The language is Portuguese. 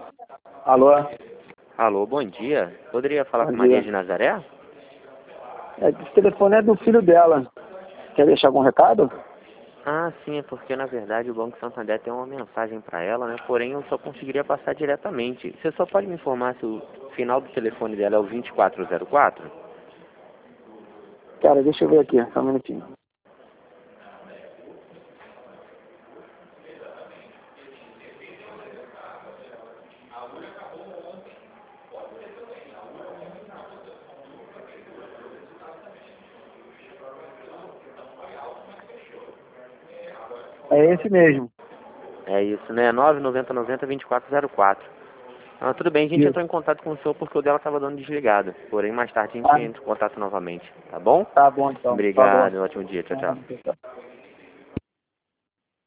Alô? Alô, bom dia. Poderia falar Bom com Maria dia. de Nazaré? Esse telefone é do filho dela. Quer deixar algum recado? Ah, sim, é porque na verdade o Banco Santander tem uma mensagem para ela, né? Porém eu só conseguiria passar diretamente. Você só pode me informar se o final do telefone dela é o 2404? Cara, deixa eu ver aqui, só um minutinho. É esse mesmo. É isso, né? 99090-2404. Ah, tudo bem, a gente Isso. entrou em contato com o senhor porque o dela estava dando desligado. Porém, mais tarde a gente entra em contato novamente, tá bom? Tá bom então, por favor. Obrigado, ótimo dia, tchau, tchau. Tchau.